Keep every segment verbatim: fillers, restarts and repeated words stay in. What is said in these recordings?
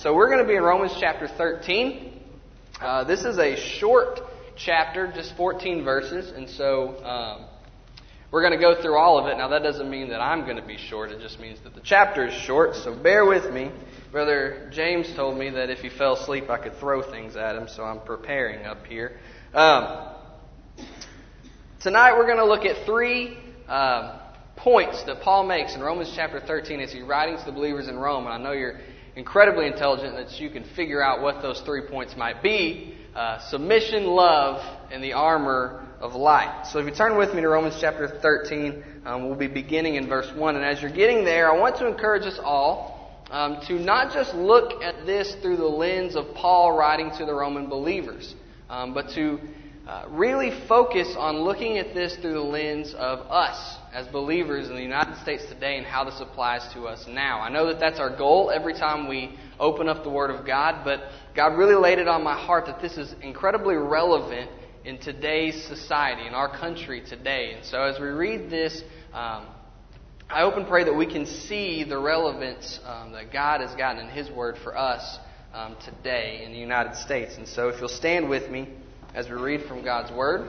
So we're going to be in Romans chapter thirteen. Uh, this is a short chapter, just fourteen verses, and so um, we're going to go through all of it. Now that doesn't mean that I'm going to be short, it just means that the chapter is short, so bear with me. Brother James told me that if he fell asleep I could throw things at him, so I'm preparing up here. Um, tonight we're going to look at three uh, points that Paul makes in Romans chapter thirteen as he's writing to the believers in Rome, and I know you're incredibly intelligent that you can figure out what those three points might be. Uh, submission, love, and the armor of light. So if you turn with me to Romans chapter thirteen, um, we'll be beginning in verse one. And as you're getting there, I want to encourage us all um, to not just look at this through the lens of Paul writing to the Roman believers, um, but to uh, really focus on looking at this through the lens of us as believers in the United States today and how this applies to us now. I know that that's our goal every time we open up the Word of God, but God really laid it on my heart that this is incredibly relevant in today's society, in our country today. And so as we read this, um, I hope and pray that we can see the relevance um, that God has gotten in His Word for us um, today in the United States. And so if you'll stand with me as we read from God's Word.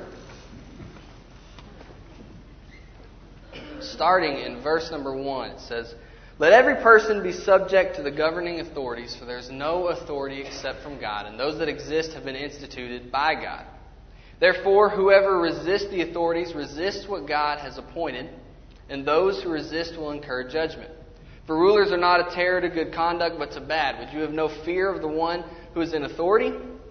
Starting in verse number one, it says, "Let every person be subject to the governing authorities, for there is no authority except from God, and those that exist have been instituted by God. Therefore, whoever resists the authorities resists what God has appointed, and those who resist will incur judgment. For rulers are not a terror to good conduct, but to bad. Would you have no fear of the one who is in authority?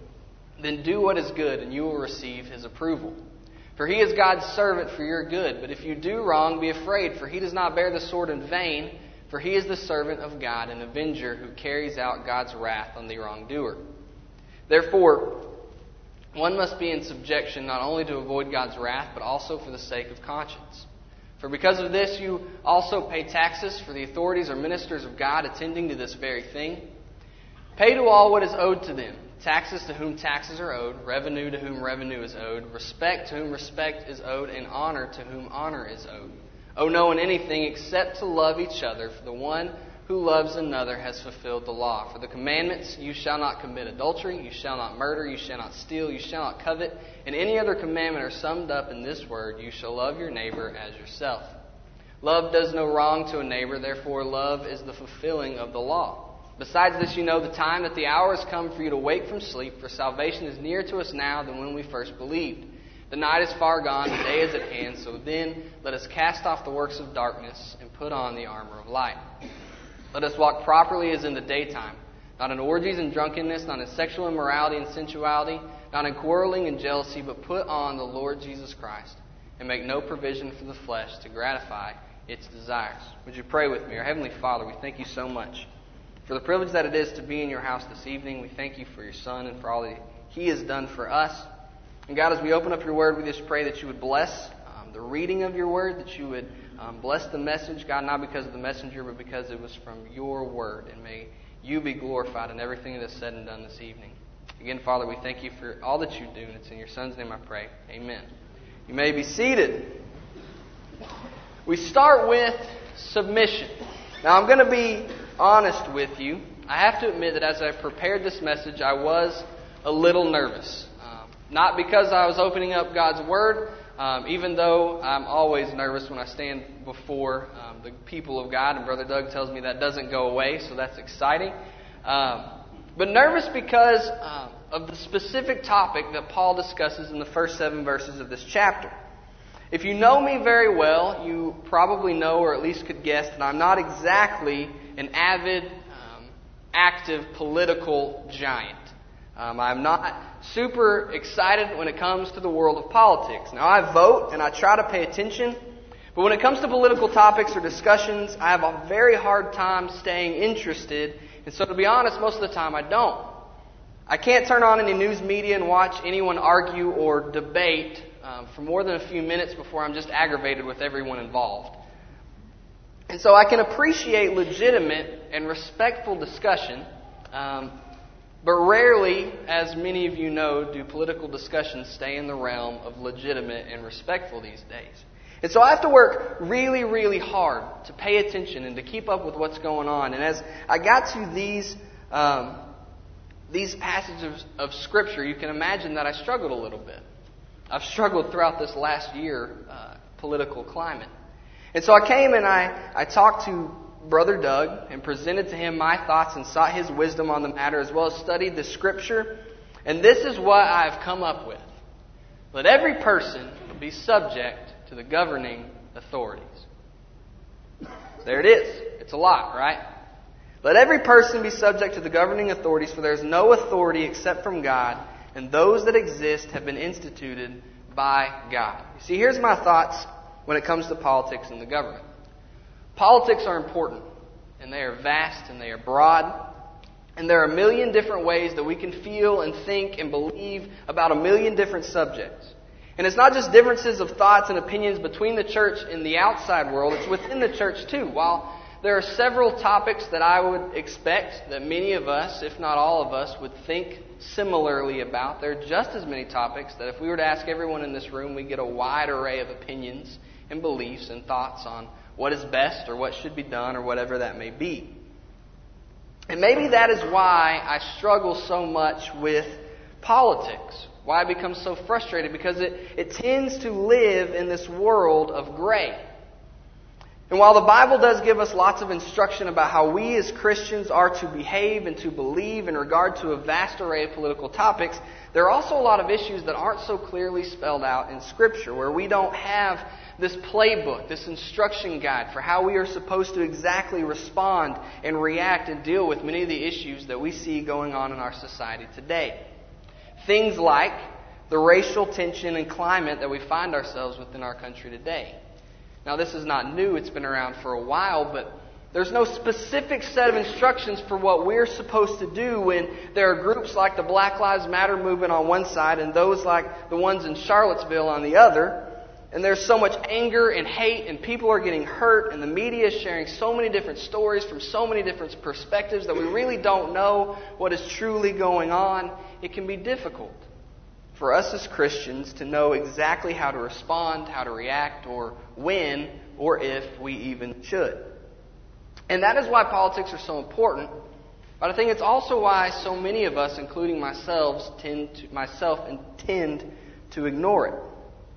Then do what is good, and you will receive his approval. For he is God's servant for your good. But if you do wrong, be afraid, for he does not bear the sword in vain, for he is the servant of God, an avenger who carries out God's wrath on the wrongdoer. Therefore, one must be in subjection not only to avoid God's wrath, but also for the sake of conscience. For because of this you also pay taxes, for the authorities are ministers of God, attending to this very thing. Pay to all what is owed to them, taxes to whom taxes are owed, revenue to whom revenue is owed, respect to whom respect is owed, and honor to whom honor is owed. Owe no one anything except to love each other, for the one who loves another has fulfilled the law. For the commandments, you shall not commit adultery, you shall not murder, you shall not steal, you shall not covet, and any other commandment are summed up in this word, you shall love your neighbor as yourself. Love does no wrong to a neighbor, therefore love is the fulfilling of the law. Besides this, you know the time that the hour has come for you to wake from sleep, for salvation is nearer to us now than when we first believed. The night is far gone, the day is at hand, so then let us cast off the works of darkness and put on the armor of light. Let us walk properly as in the daytime, not in orgies and drunkenness, not in sexual immorality and sensuality, not in quarreling and jealousy, but put on the Lord Jesus Christ and make no provision for the flesh to gratify its desires." Would you pray with me? Our Heavenly Father, we thank you so much for the privilege that it is to be in your house this evening. We thank you for your Son and for all that he has done for us. And God, as we open up your word, we just pray that you would bless um, the reading of your word, that you would um, bless the message, God, not because of the messenger, but because it was from your word. And may you be glorified in everything that is said and done this evening. Again, Father, we thank you for all that you do, and it's in your Son's name I pray. Amen. You may be seated. We start with submission. Now, I'm going to be honest with you. I have to admit that as I prepared this message, I was a little nervous. Um, not because I was opening up God's Word, um, even though I'm always nervous when I stand before um, the people of God, and Brother Doug tells me that doesn't go away, so that's exciting. Um, but nervous because um, of the specific topic that Paul discusses in the first seven verses of this chapter. If you know me very well, you probably know, or at least could guess, that I'm not exactly an avid, um, active political giant. Um, I'm not super excited when it comes to the world of politics. Now, I vote and I try to pay attention, but when it comes to political topics or discussions, I have a very hard time staying interested, and so to be honest, most of the time I don't. I can't turn on any news media and watch anyone argue or debate um, for more than a few minutes before I'm just aggravated with everyone involved. And so I can appreciate legitimate and respectful discussion, um, but rarely, as many of you know, do political discussions stay in the realm of legitimate and respectful these days. And so I have to work really, really hard to pay attention and to keep up with what's going on. And as I got to these um, these passages of Scripture, you can imagine that I struggled a little bit. I've struggled throughout this last year uh, political climate. And so I came and I, I talked to Brother Doug and presented to him my thoughts and sought his wisdom on the matter, as well as studied the Scripture. And this is what I've come up with. Let every person be subject to the governing authorities. There it is. It's a lot, right? Let every person be subject to the governing authorities, for there is no authority except from God, and those that exist have been instituted by God. You see, here's my thoughts when it comes to politics and the government. Politics are important, and they are vast, and they are broad, and there are a million different ways that we can feel and think and believe about a million different subjects. And it's not just differences of thoughts and opinions between the church and the outside world, it's within the church too. While there are several topics that I would expect that many of us, if not all of us, would think similarly about, there are just as many topics that if we were to ask everyone in this room, we'd get a wide array of opinions and beliefs and thoughts on what is best or what should be done or whatever that may be. And maybe that is why I struggle so much with politics. Why I become so frustrated, because it, it tends to live in this world of gray. And while the Bible does give us lots of instruction about how we as Christians are to behave and to believe in regard to a vast array of political topics, there are also a lot of issues that aren't so clearly spelled out in Scripture, where we don't have this playbook, this instruction guide for how we are supposed to exactly respond and react and deal with many of the issues that we see going on in our society today. Things like the racial tension and climate that we find ourselves within our country today. Now, this is not new. It's been around for a while, but there's no specific set of instructions for what we're supposed to do when there are groups like the Black Lives Matter movement on one side and those like the ones in Charlottesville on the other. And there's so much anger and hate, and people are getting hurt, and the media is sharing so many different stories from so many different perspectives that we really don't know what is truly going on. It can be difficult for us as Christians to know exactly how to respond, how to react, or when, or if we even should. And that is why politics are so important. But I think it's also why so many of us, including myself, tend to, myself, tend to ignore it.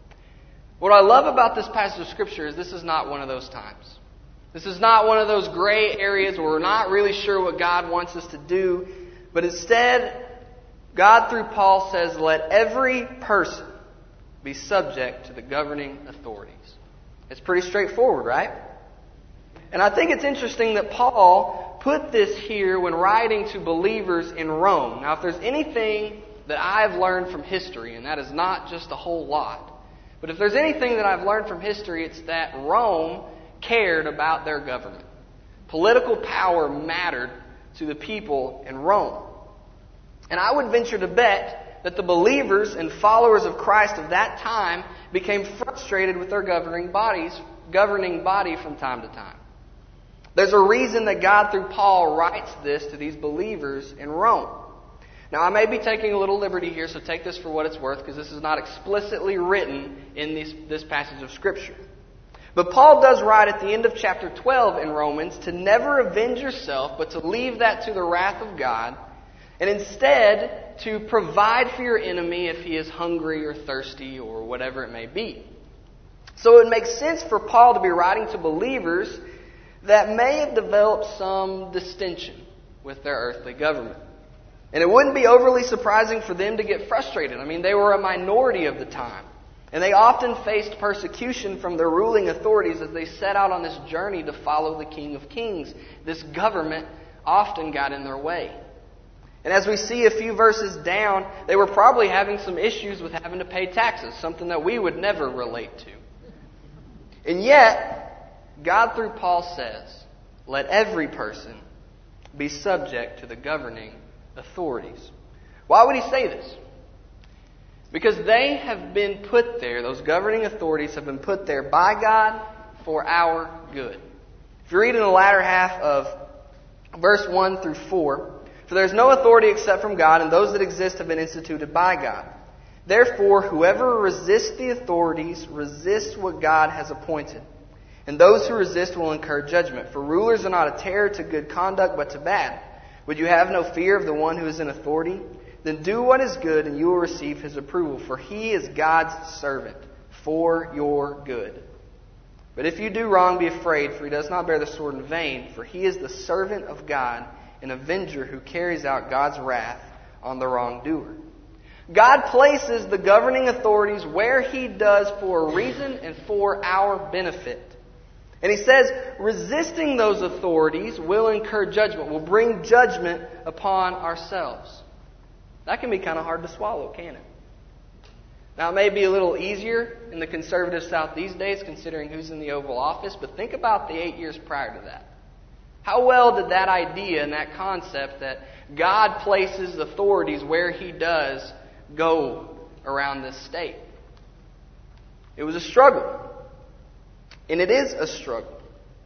What I love about this passage of Scripture is this is not one of those times. This is not one of those gray areas where we're not really sure what God wants us to do. But instead, God through Paul says, let every person be subject to the governing authorities. It's pretty straightforward, right? And I think it's interesting that Paul put this here when writing to believers in Rome. Now, if there's anything that I've learned from history, and that is not just a whole lot, but if there's anything that I've learned from history, it's that Rome cared about their government. Political power mattered to the people in Rome. And I would venture to bet that the believers and followers of Christ of that time became frustrated with their governing bodies, governing body from time to time. There's a reason that God through Paul writes this to these believers in Rome. Now, I may be taking a little liberty here, so take this for what it's worth, because this is not explicitly written in this, this passage of Scripture. But Paul does write at the end of chapter twelve in Romans to never avenge yourself, but to leave that to the wrath of God, and instead to provide for your enemy if he is hungry or thirsty or whatever it may be. So it makes sense for Paul to be writing to believers that may have developed some distinction with their earthly government. And it wouldn't be overly surprising for them to get frustrated. I mean, they were a minority of the time. And they often faced persecution from their ruling authorities as they set out on this journey to follow the King of Kings. This government often got in their way. And as we see a few verses down, they were probably having some issues with having to pay taxes, something that we would never relate to. And yet, God through Paul says, let every person be subject to the governing authorities. Why would he say this? Because they have been put there, those governing authorities have been put there by God for our good. If you read in the latter half of verse one through four, for there is no authority except from God, and those that exist have been instituted by God. Therefore, whoever resists the authorities resists what God has appointed. And those who resist will incur judgment. For rulers are not a terror to good conduct, but to bad. Would you have no fear of the one who is in authority? Then do what is good, and you will receive his approval, for he is God's servant for your good. But if you do wrong, be afraid, for he does not bear the sword in vain, for he is the servant of God, an avenger who carries out God's wrath on the wrongdoer. God places the governing authorities where he does for a reason and for our benefit. And he says, resisting those authorities will incur judgment, will bring judgment upon ourselves. That can be kind of hard to swallow, can't it? Now, it may be a little easier in the conservative South these days, considering who's in the Oval Office, but think about the eight years prior to that. How well did that idea and that concept that God places authorities where he does go around this state? It was a struggle. And it is a struggle.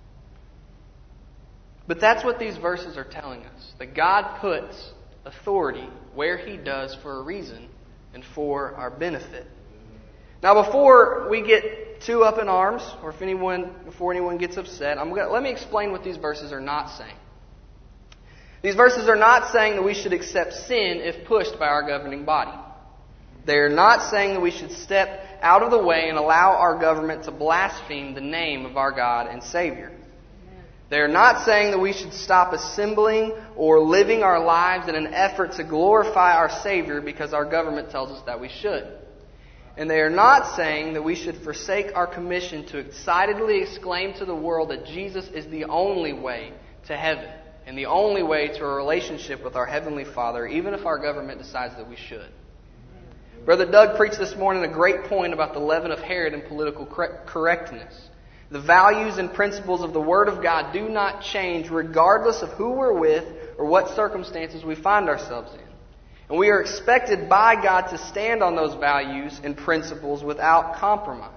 But that's what these verses are telling us. That God puts authority where he does for a reason and for our benefit. Now, before we get too up in arms, or if anyone, before anyone gets upset, I'm gonna, let me explain what these verses are not saying. These verses are not saying that we should accept sin if pushed by our governing body. They're not saying that we should step out of the way and allow our government to blaspheme the name of our God and Savior. They're not saying that we should stop assembling or living our lives in an effort to glorify our Savior because our government tells us that we should. And they are not saying that we should forsake our commission to excitedly exclaim to the world that Jesus is the only way to heaven and the only way to a relationship with our Heavenly Father, even if our government decides that we should. Brother Doug preached this morning a great point about the leaven of Herod and political correctness. The values and principles of the Word of God do not change regardless of who we're with or what circumstances we find ourselves in. And we are expected by God to stand on those values and principles without compromise.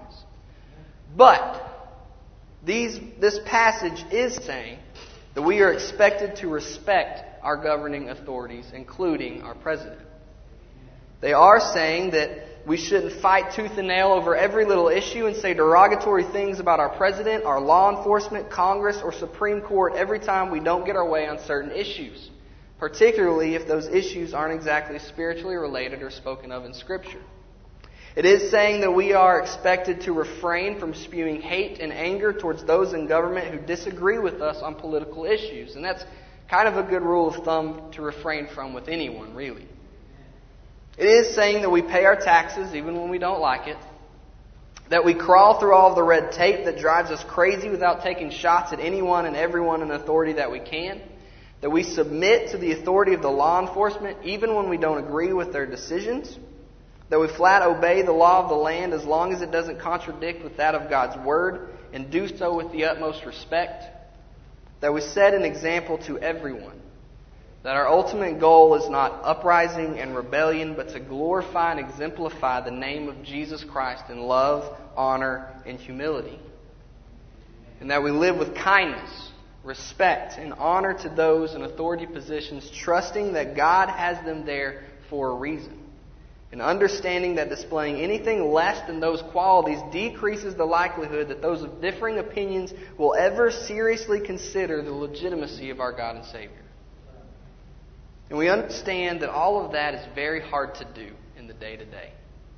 But these, this passage is saying that we are expected to respect our governing authorities, including our president. They are saying that we shouldn't fight tooth and nail over every little issue and say derogatory things about our president, our law enforcement, Congress, or Supreme Court every time we don't get our way on certain issues, particularly if those issues aren't exactly spiritually related or spoken of in Scripture. It is saying that we are expected to refrain from spewing hate and anger towards those in government who disagree with us on political issues. And that's kind of a good rule of thumb to refrain from with anyone, really. It is saying that we pay our taxes even when we don't like it, that we crawl through all of the red tape that drives us crazy without taking shots at anyone and everyone in authority that we can, that we submit to the authority of the law enforcement even when we don't agree with their decisions, that we flat obey the law of the land as long as it doesn't contradict with that of God's Word and do so with the utmost respect, that we set an example to everyone, that our ultimate goal is not uprising and rebellion, but to glorify and exemplify the name of Jesus Christ in love, honor, and humility. And that we live with kindness, respect, and honor to those in authority positions, trusting that God has them there for a reason. And understanding that displaying anything less than those qualities decreases the likelihood that those of differing opinions will ever seriously consider the legitimacy of our God and Savior. And we understand that all of that is very hard to do in the day-to-day.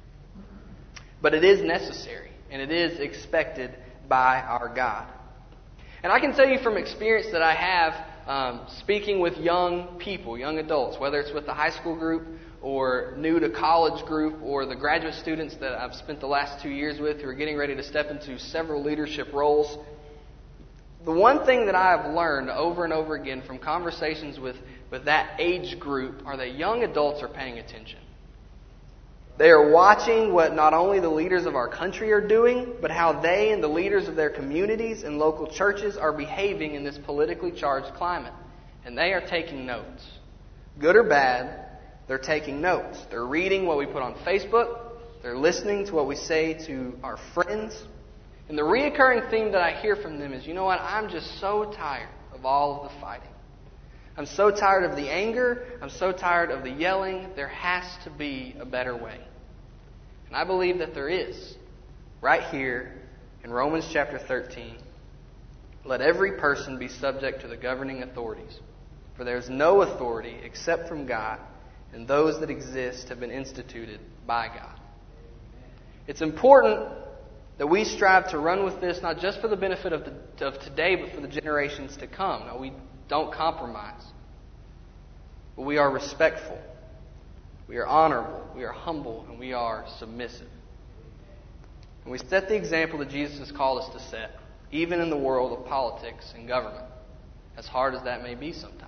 But it is necessary, and it is expected by our God. And I can tell you from experience that I have um, speaking with young people, young adults, whether it's with the high school group or new to college group or the graduate students that I've spent the last two years with who are getting ready to step into several leadership roles. The one thing that I have learned over and over again from conversations with, with that age group are that young adults are paying attention. They are watching what not only the leaders of our country are doing, but how they and the leaders of their communities and local churches are behaving in this politically charged climate. And they are taking notes. Good or bad, they're taking notes. They're reading what we put on Facebook. They're listening to what we say to our friends. And the reoccurring theme that I hear from them is, you know what, I'm just so tired of all of the fighting. I'm so tired of the anger. I'm so tired of the yelling. There has to be a better way. And I believe that there is. Right here in Romans chapter thirteen. Let every person be subject to the governing authorities. For there is no authority except from God, and those that exist have been instituted by God. It's important that we strive to run with this, not just for the benefit of, the, of today, but for the generations to come. Now, we don't compromise. But we are respectful. We are honorable. We are humble. And we are submissive. And we set the example that Jesus has called us to set, even in the world of politics and government, as hard as that may be sometimes.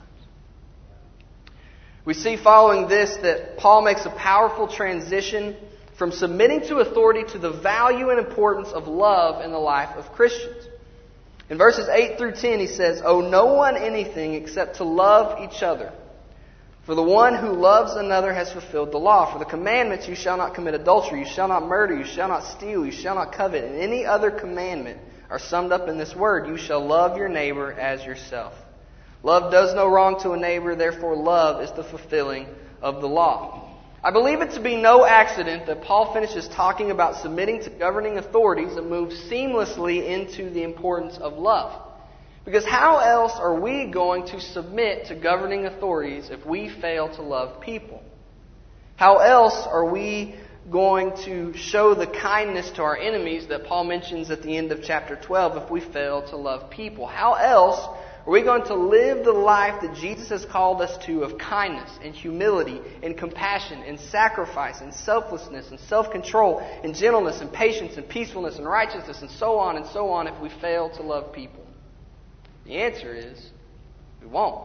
We see following this that Paul makes a powerful transition from submitting to authority to the value and importance of love in the life of Christians. In verses eight through ten, he says, "Owe no one anything except to love each other. For the one who loves another has fulfilled the law. For the commandments, you shall not commit adultery, you shall not murder, you shall not steal, you shall not covet, and any other commandment are summed up in this word, you shall love your neighbor as yourself. Love does no wrong to a neighbor, therefore love is the fulfilling of the law." I believe it to be no accident that Paul finishes talking about submitting to governing authorities and moves seamlessly into the importance of love. Because how else are we going to submit to governing authorities if we fail to love people? How else are we going to show the kindness to our enemies that Paul mentions at the end of chapter twelve if we fail to love people? How else are we going to live the life that Jesus has called us to of kindness and humility and compassion and sacrifice and selflessness and self-control and gentleness and patience and peacefulness and righteousness and so on and so on if we fail to love people? The answer is, we won't.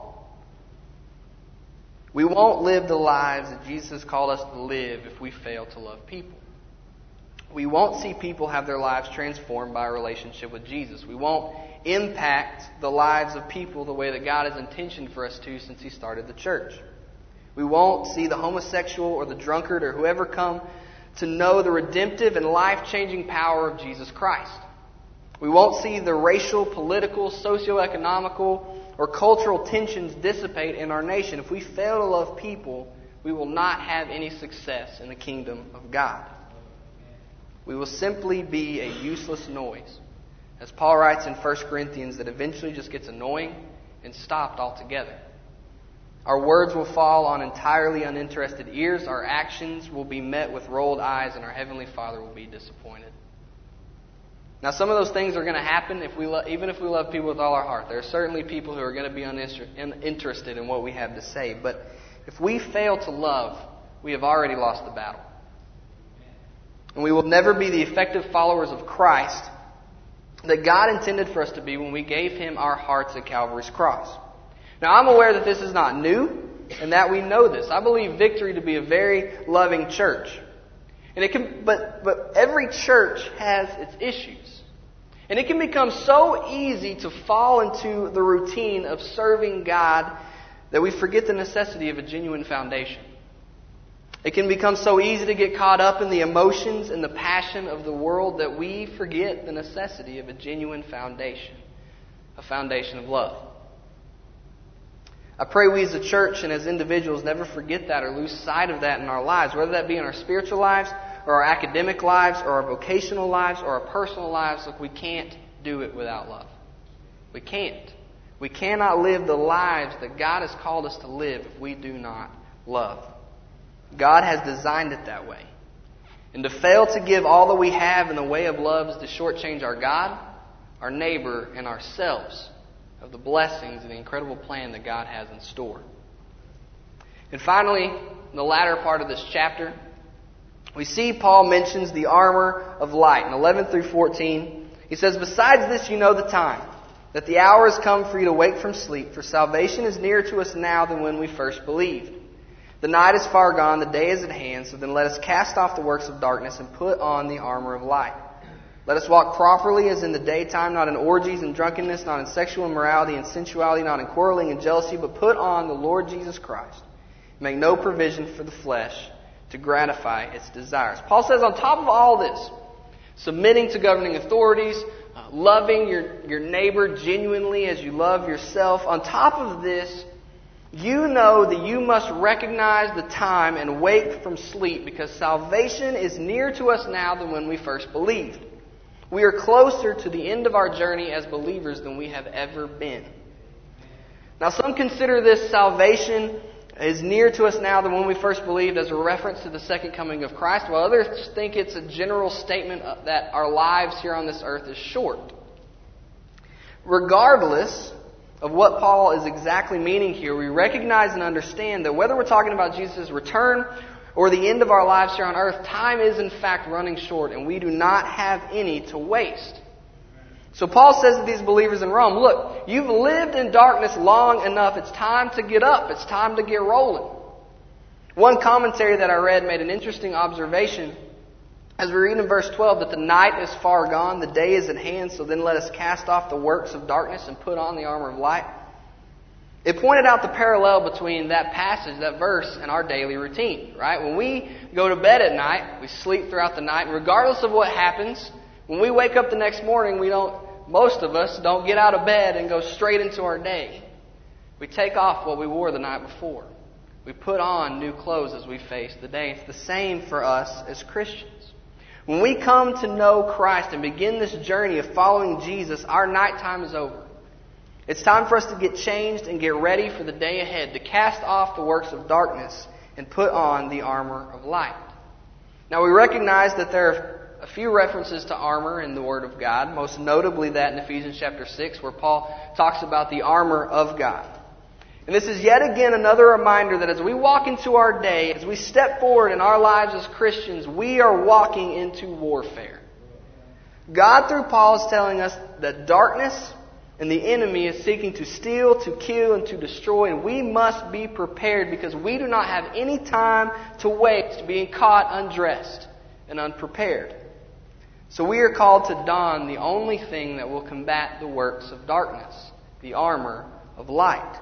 We won't live the lives that Jesus has called us to live if we fail to love people. We won't see people have their lives transformed by a relationship with Jesus. We won't impact the lives of people the way that God has intentioned for us to since He started the church. We won't see the homosexual or the drunkard or whoever come to know the redemptive and life-changing power of Jesus Christ. We won't see the racial, political, socioeconomical, or cultural tensions dissipate in our nation. If we fail to love people, we will not have any success in the kingdom of God. We will simply be a useless noise. As Paul writes in First Corinthians, that eventually just gets annoying and stopped altogether. Our words will fall on entirely uninterested ears. Our actions will be met with rolled eyes, and our Heavenly Father will be disappointed. Now, some of those things are going to happen if we lo- even if we love people with all our heart. There are certainly people who are going to be uninterested in what we have to say. But if we fail to love, we have already lost the battle. And we will never be the effective followers of Christ that God intended for us to be when we gave Him our hearts at Calvary's cross. Now, I'm aware that this is not new and that we know this. I believe Victory to be a very loving church. And it can, but, but every church has its issues. And it can become so easy to fall into the routine of serving God that we forget the necessity of a genuine foundation. It can become so easy to get caught up in the emotions and the passion of the world that we forget the necessity of a genuine foundation, a foundation of love. I pray we as a church and as individuals never forget that or lose sight of that in our lives, whether that be in our spiritual lives or our academic lives or our vocational lives or our personal lives. Look, we can't do it without love. We can't. We cannot live the lives that God has called us to live if we do not love. God has designed it that way. And to fail to give all that we have in the way of love is to shortchange our God, our neighbor, and ourselves of the blessings and the incredible plan that God has in store. And finally, in the latter part of this chapter, we see Paul mentions the armor of light. In eleven through fourteen, he says, "Besides this you know the time, that the hour has come for you to wake from sleep, for salvation is nearer to us now than when we first believed. The night is far gone, the day is at hand, so then let us cast off the works of darkness and put on the armor of light. Let us walk properly as in the daytime, not in orgies and drunkenness, not in sexual immorality and sensuality, not in quarreling and jealousy, but put on the Lord Jesus Christ. Make no provision for the flesh to gratify its desires." Paul says on top of all this, submitting to governing authorities, uh, loving your, your neighbor genuinely as you love yourself, on top of this, you know that you must recognize the time and wake from sleep because salvation is nearer to us now than when we first believed. We are closer to the end of our journey as believers than we have ever been. Now, some consider this salvation is near to us now than when we first believed as a reference to the second coming of Christ, while others think it's a general statement that our lives here on this earth is short. Regardless of what Paul is exactly meaning here, we recognize and understand that whether we're talking about Jesus' return or the end of our lives here on earth, time is in fact running short, and we do not have any to waste. So Paul says to these believers in Rome, look, you've lived in darkness long enough. It's time to get up. It's time to get rolling. One commentary that I read made an interesting observation as we read in verse twelve that the night is far gone, the day is at hand, so then let us cast off the works of darkness and put on the armor of light. It pointed out the parallel between that passage, that verse, and our daily routine, right? When we go to bed at night, we sleep throughout the night, and regardless of what happens, when we wake up the next morning, we don't, most of us don't get out of bed and go straight into our day. We take off what we wore the night before. We put on new clothes as we face the day. It's the same for us as Christians. When we come to know Christ and begin this journey of following Jesus, our nighttime is over. It's time for us to get changed and get ready for the day ahead, to cast off the works of darkness and put on the armor of light. Now, we recognize that there are a few references to armor in the Word of God, most notably that in Ephesians chapter six, where Paul talks about the armor of God. And this is yet again another reminder that as we walk into our day, as we step forward in our lives as Christians, we are walking into warfare. God, through Paul, is telling us that darkness and the enemy is seeking to steal, to kill, and to destroy, and we must be prepared because we do not have any time to waste being caught undressed and unprepared. So we are called to don the only thing that will combat the works of darkness, the armor of light.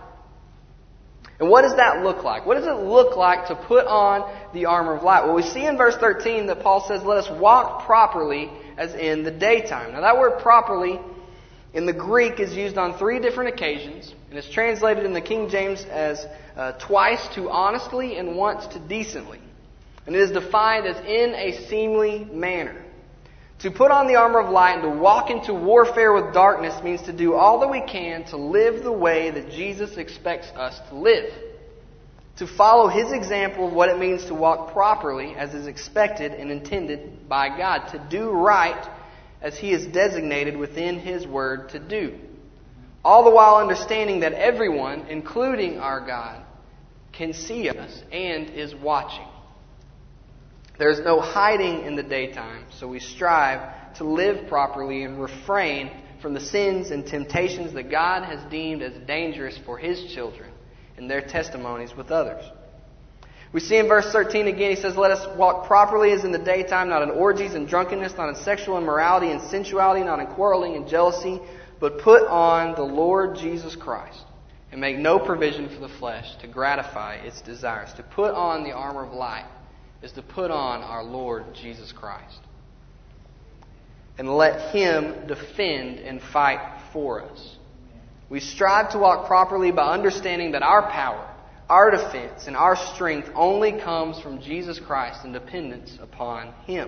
And what does that look like? What does it look like to put on the armor of light? Well, we see in verse thirteen that Paul says, let us walk properly as in the daytime. Now that word properly in the Greek is used on three different occasions, and it's translated in the King James as uh, twice to honestly and once to decently. And it is defined as in a seemly manner. To put on the armor of light and to walk into warfare with darkness means to do all that we can to live the way that Jesus expects us to live. To follow His example of what it means to walk properly as is expected and intended by God. To do right as He is designated within His Word to do. All the while understanding that everyone, including our God, can see us and is watching. There is no hiding in the daytime, so we strive to live properly and refrain from the sins and temptations that God has deemed as dangerous for His children and their testimonies with others. We see in verse thirteen again, he says, let us walk properly as in the daytime, not in orgies and drunkenness, not in sexual immorality and sensuality, not in quarreling and jealousy, but put on the Lord Jesus Christ and make no provision for the flesh to gratify its desires. To put on the armor of light is to put on our Lord Jesus Christ. And let Him defend and fight for us. We strive to walk properly by understanding that our power, our defense, and our strength only comes from Jesus Christ and dependence upon Him.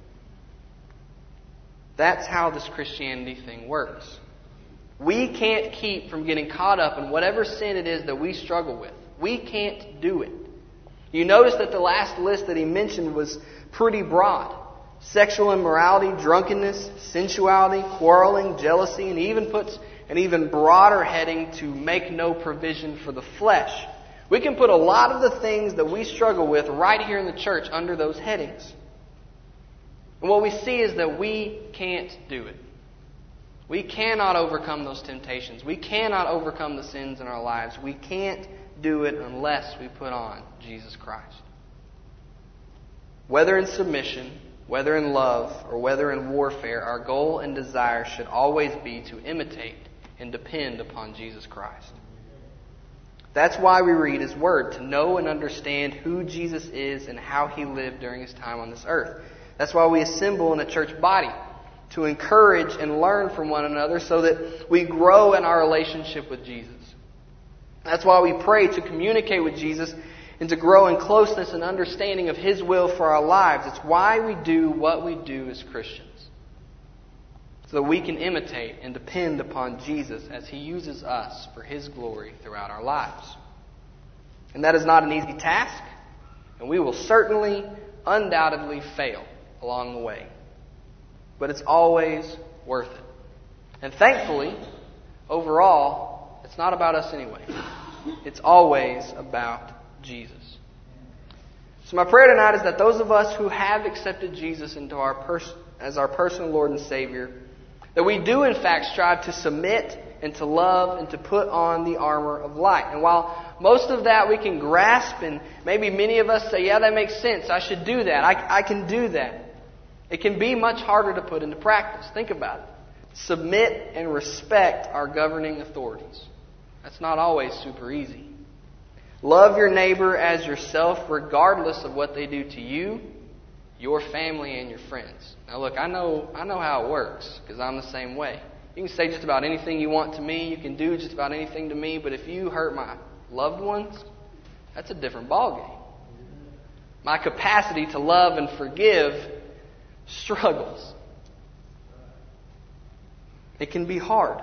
That's how this Christianity thing works. We can't keep from getting caught up in whatever sin it is that we struggle with. We can't do it. You notice that the last list that he mentioned was pretty broad. Sexual immorality, drunkenness, sensuality, quarreling, jealousy, and he even puts an even broader heading to make no provision for the flesh. We can put a lot of the things that we struggle with right here in the church under those headings. And what we see is that we can't do it. We cannot overcome those temptations. We cannot overcome the sins in our lives. We can't do it unless we put on Jesus Christ. Whether in submission, whether in love, or whether in warfare, our goal and desire should always be to imitate and depend upon Jesus Christ. That's why we read His Word, to know and understand who Jesus is and how He lived during His time on this earth. That's why we assemble in a church body, to encourage and learn from one another so that we grow in our relationship with Jesus. That's why we pray to communicate with Jesus and to grow in closeness and understanding of His will for our lives. It's why we do what we do as Christians. so that we can imitate and depend upon Jesus as He uses us for His glory throughout our lives. And that is not an easy task, and we will certainly, undoubtedly fail along the way. But it's always worth it. And thankfully, overall, it's not about us anyway. It's always about Jesus. So my prayer tonight is that those of us who have accepted Jesus into our pers- as our personal Lord and Savior, that we do in fact strive to submit and to love and to put on the armor of light. And while most of that we can grasp, and maybe many of us say, yeah, that makes sense, I should do that, I, I can do that. It can be much harder to put into practice. Think about it. Submit and respect our governing authorities. That's not always super easy. Love your neighbor as yourself regardless of what they do to you, your family, and your friends. Now look, I know I know how it works because I'm the same way. You can say just about anything you want to me. You can do just about anything to me. But if you hurt my loved ones, that's a different ballgame. My capacity to love and forgive struggles. It can be hard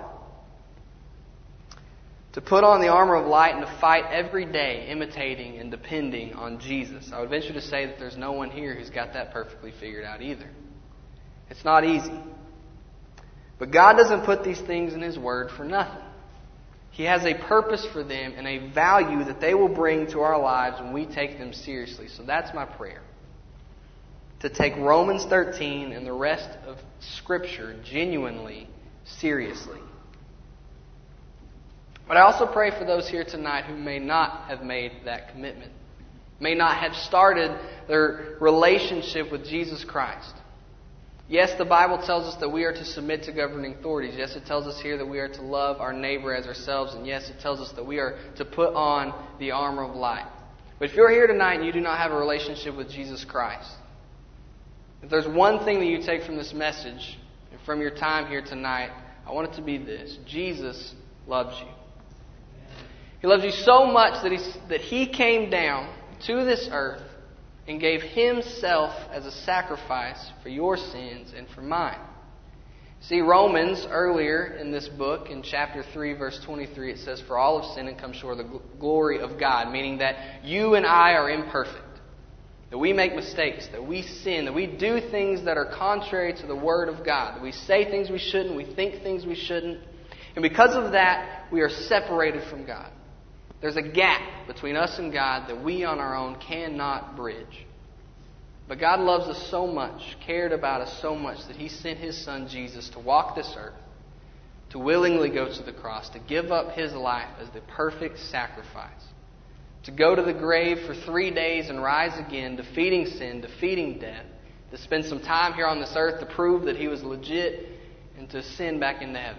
to put on the armor of light and to fight every day imitating and depending on Jesus. I would venture to say that there's no one here who's got that perfectly figured out either. It's not easy. But God doesn't put these things in His Word for nothing. He has a purpose for them and a value that they will bring to our lives when we take them seriously. So that's my prayer. To take Romans thirteen and the rest of Scripture genuinely seriously. But I also pray for those here tonight who may not have made that commitment, may not have started their relationship with Jesus Christ. Yes, the Bible tells us that we are to submit to governing authorities. Yes, it tells us here that we are to love our neighbor as ourselves. And yes, it tells us that we are to put on the armor of light. But if you're here tonight and you do not have a relationship with Jesus Christ, if there's one thing that you take from this message and from your time here tonight, I want it to be this. Jesus loves you. He loves you so much that he, that he came down to this earth and gave Himself as a sacrifice for your sins and for mine. See, Romans, earlier in this book, in chapter three, verse twenty-three, it says, "For all have sinned and come short of the glory of God," meaning that you and I are imperfect, that we make mistakes, that we sin, that we do things that are contrary to the Word of God, that we say things we shouldn't, we think things we shouldn't, and because of that, we are separated from God. There's a gap between us and God that we on our own cannot bridge. But God loves us so much, cared about us so much, that He sent His Son Jesus to walk this earth, to willingly go to the cross, to give up His life as the perfect sacrifice, to go to the grave for three days and rise again, defeating sin, defeating death, to spend some time here on this earth to prove that He was legit and to ascend back into heaven.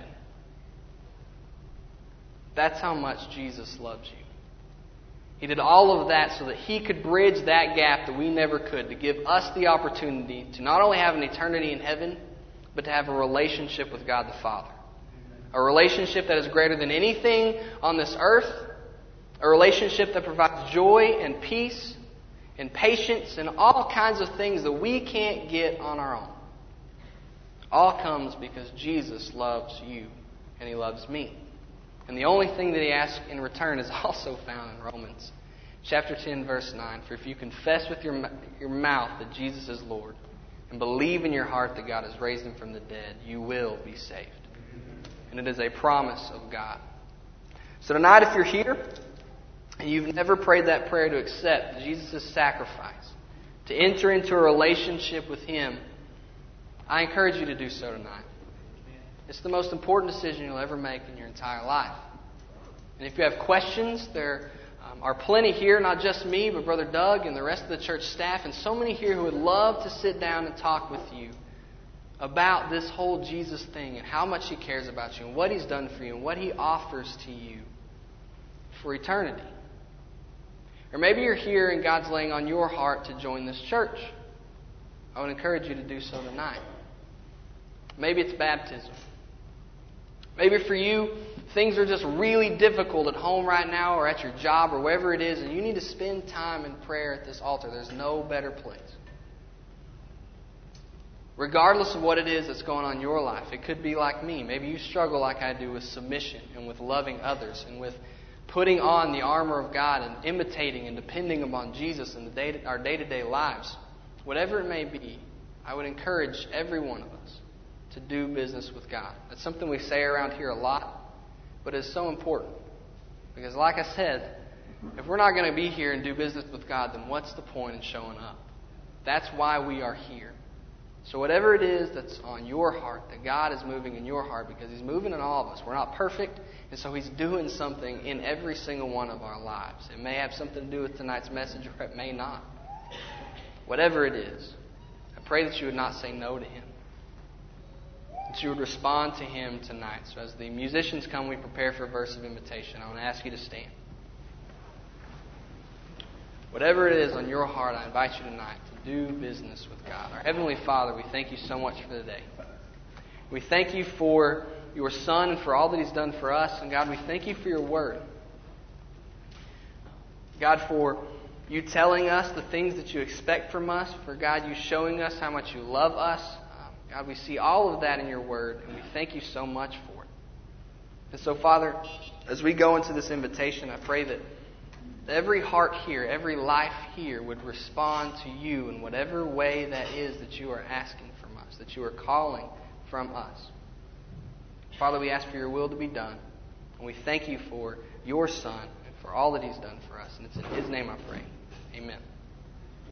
That's how much Jesus loves you. He did all of that so that He could bridge that gap that we never could, to give us the opportunity to not only have an eternity in heaven, but to have a relationship with God the Father. A relationship that is greater than anything on this earth. A relationship that provides joy and peace and patience and all kinds of things that we can't get on our own. All comes because Jesus loves you and He loves me. And the only thing that He asks in return is also found in Romans chapter ten, verse nine. "For if you confess with your, your mouth that Jesus is Lord and believe in your heart that God has raised Him from the dead, you will be saved." And it is a promise of God. So tonight, if you're here and you've never prayed that prayer to accept Jesus' sacrifice, to enter into a relationship with Him, I encourage you to do so tonight. It's the most important decision you'll ever make in your entire life. And if you have questions, there um, are plenty here, not just me, but Brother Doug and the rest of the church staff, and so many here who would love to sit down and talk with you about this whole Jesus thing and how much He cares about you and what He's done for you and what He offers to you for eternity. Or maybe you're here and God's laying on your heart to join this church. I would encourage you to do so tonight. Maybe it's baptism. Maybe for you, things are just really difficult at home right now or at your job or wherever it is, and you need to spend time in prayer at this altar. There's no better place. Regardless of what it is that's going on in your life. It could be like me. Maybe you struggle like I do with submission and with loving others and with putting on the armor of God and imitating and depending upon Jesus in the day, our day-to-day lives. Whatever it may be, I would encourage every one of us to do business with God. That's something we say around here a lot, but it's so important. Because like I said, if we're not going to be here and do business with God, then what's the point in showing up? That's why we are here. So whatever it is that's on your heart, that God is moving in your heart, because He's moving in all of us. We're not perfect, and so He's doing something in every single one of our lives. It may have something to do with tonight's message, or it may not. Whatever it is, I pray that you would not say no to Him. That you would respond to Him tonight. So as the musicians come, we prepare for a verse of invitation. I want to ask you to stand. Whatever it is on your heart, I invite you tonight to do business with God. Our Heavenly Father, we thank you so much for the day. We thank you for your Son and for all that He's done for us. And God, we thank you for your Word. God, for you telling us the things that you expect from us. For God, you showing us how much you love us. Um, God, we see all of that in your Word. And we thank you so much for it. And so, Father, as we go into this invitation, I pray that every heart here, every life here would respond to you in whatever way that is that you are asking from us, that you are calling from us. Father, we ask for your will to be done. And we thank you for your Son and for all that He's done for us. And it's in His name I pray. Amen.